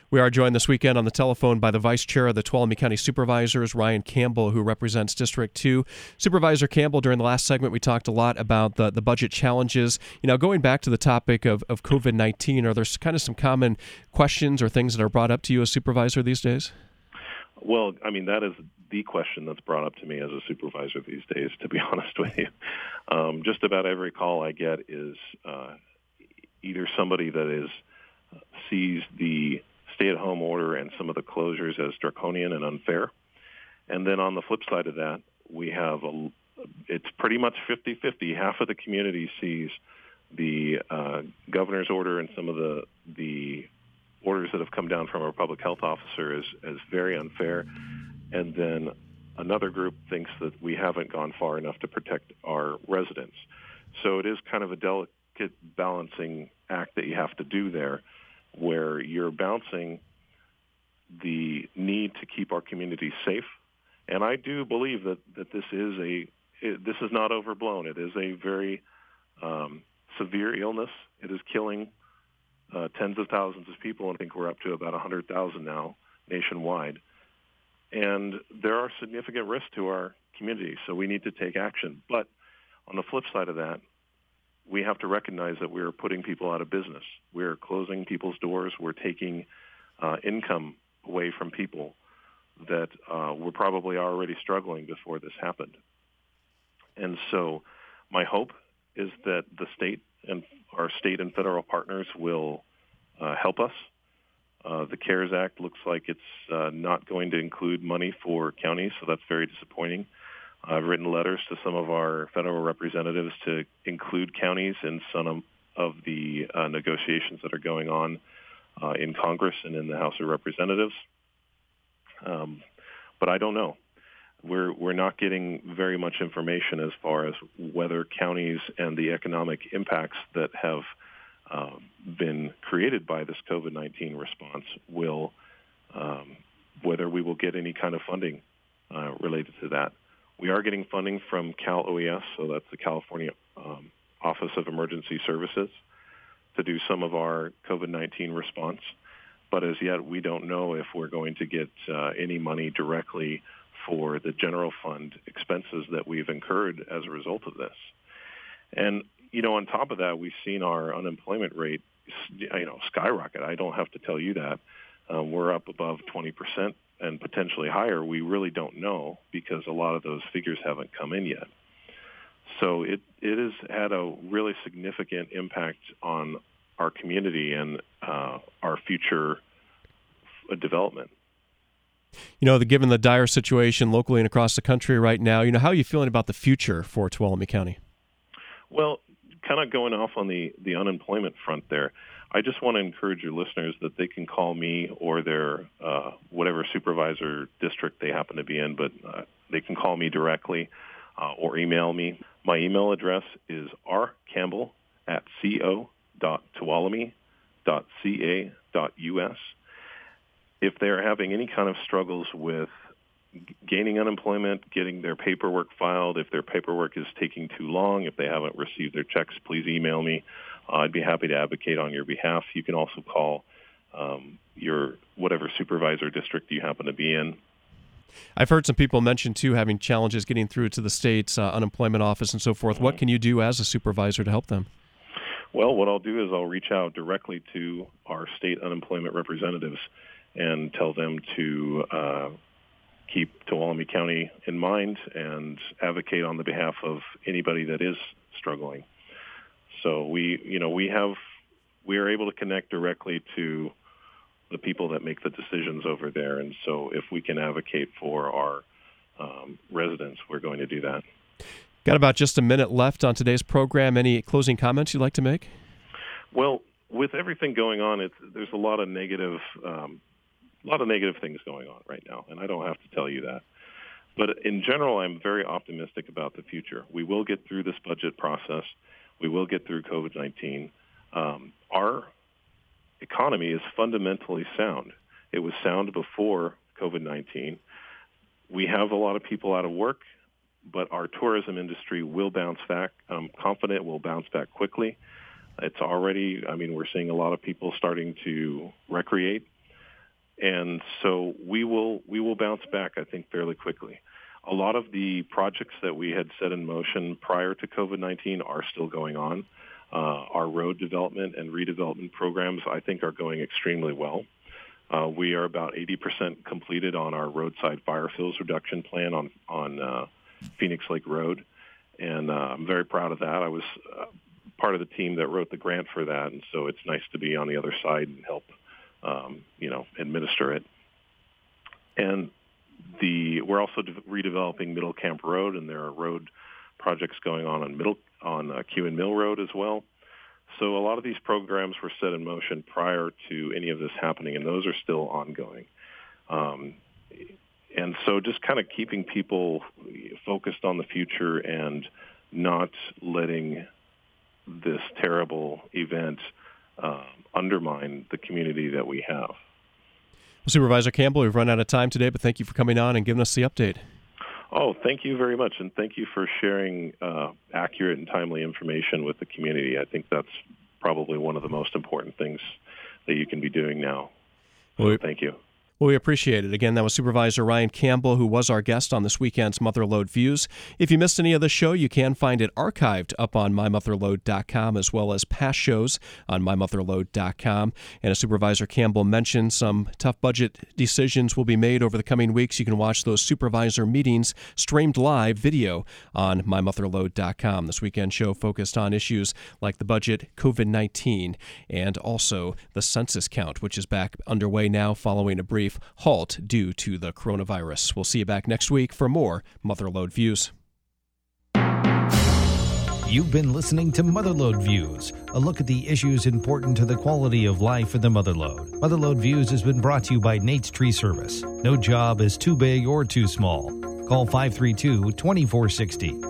We are joined this weekend on the telephone by the Vice Chair of the Tuolumne County Supervisors, Ryan Campbell, who represents District 2. Supervisor Campbell, during the last segment, we talked a lot about the budget challenges. Going back to the topic of COVID-19, are there kind of some common questions or things that are brought up to you as supervisor these days? Well, that is the question that's brought up to me as a supervisor these days, to be honest with you. Just about every call I get is either somebody that sees the stay-at-home order and some of the closures as draconian and unfair. And then on the flip side of that, we have it's pretty much 50-50. Half of the community sees the governor's order and some of the orders that have come down from our public health officer as very unfair. And then another group thinks that we haven't gone far enough to protect our residents. So it is kind of a delicate balancing act that you have to do there, where you're balancing the need to keep our community safe. And I do believe that this is not overblown. It is a very severe illness. It is killing tens of thousands of people, and I think we're up to about 100,000 now nationwide. And there are significant risks to our community, so we need to take action. But on the flip side of that, we have to recognize that we're putting people out of business. We're closing people's doors. We're taking income away from people that were probably already struggling before this happened. And so my hope is that the state and our state and federal partners will help us. The CARES Act looks like it's not going to include money for counties, so that's very disappointing. I've written letters to some of our federal representatives to include counties in some of the negotiations that are going on in Congress and in the House of Representatives. But I don't know. We're not getting very much information as far as whether counties and the economic impacts that have been created by this COVID-19 response will, whether we will get any kind of funding related to that. We are getting funding from Cal OES, so that's the California Office of Emergency Services, to do some of our COVID-19 response. But as yet, we don't know if we're going to get any money directly for the general fund expenses that we've incurred as a result of this. And, on top of that, we've seen our unemployment rate, skyrocket. I don't have to tell you that. We're up above 20% and potentially higher. We really don't know because a lot of those figures haven't come in yet. So it has had a really significant impact on our community and our future development. Given the dire situation locally and across the country right now, how are you feeling about the future for Tuolumne County? Well, kind of going off on the unemployment front there, I just want to encourage your listeners that they can call me or their whatever supervisor district they happen to be in, but they can call me directly or email me. My email address is rcampbell@co.tuolumne.ca.us. If they're having any kind of struggles with gaining unemployment, getting their paperwork filed, if their paperwork is taking too long, if they haven't received their checks, please email me. I'd be happy to advocate on your behalf. You can also call your whatever supervisor district you happen to be in. I've heard some people mention, too, having challenges getting through to the state's unemployment office and so forth. Mm-hmm. What can you do as a supervisor to help them? Well, what I'll do is I'll reach out directly to our state unemployment representatives and tell them to keep Tuolumne County in mind and advocate on the behalf of anybody that is struggling. So we are able to connect directly to the people that make the decisions over there. And so if we can advocate for our residents, we're going to do that. Got about just a minute left on today's program. Any closing comments you'd like to make? Well, with everything going on, there's a lot of negative things going on right now, and I don't have to tell you that. But in general, I'm very optimistic about the future. We will get through this budget process. We will get through COVID-19. Our economy is fundamentally sound. It was sound before COVID-19. We have a lot of people out of work, but our tourism industry will bounce back. I'm confident it will bounce back quickly. It's already, we're seeing a lot of people starting to recreate. And so we will bounce back, I think, fairly quickly. A lot of the projects that we had set in motion prior to COVID-19 are still going on. Our road development and redevelopment programs, I think, are going extremely well. We are about 80% completed on our roadside fire fuels reduction plan on Phoenix Lake Road, and I'm very proud of that. I was part of the team that wrote the grant for that, and so it's nice to be on the other side and help, administer it. And we're also redeveloping Middle Camp Road, and there are road projects going on Kewen Mill Road as well. So a lot of these programs were set in motion prior to any of this happening, and those are still ongoing. And so just kind of keeping people focused on the future and not letting this terrible event undermine the community that we have. Supervisor Campbell, we've run out of time today, but thank you for coming on and giving us the update. Oh, thank you very much, and thank you for sharing accurate and timely information with the community. I think that's probably one of the most important things that you can be doing now. So thank you. Well, we appreciate it. Again, that was Supervisor Ryan Campbell, who was our guest on this weekend's Motherlode Views. If you missed any of the show, you can find it archived up on mymotherlode.com, as well as past shows on mymotherlode.com. And as Supervisor Campbell mentioned, some tough budget decisions will be made over the coming weeks. You can watch those supervisor meetings streamed live video on mymotherlode.com. This weekend show focused on issues like the budget, COVID-19, and also the census count, which is back underway now following a brief halt due to the coronavirus. We'll see you back next week for more Motherlode Views. You've been listening to Motherlode Views, a look at the issues important to the quality of life in the Motherlode. Motherlode Views has been brought to you by Nate's Tree Service. No job is too big or too small. Call 532-2460.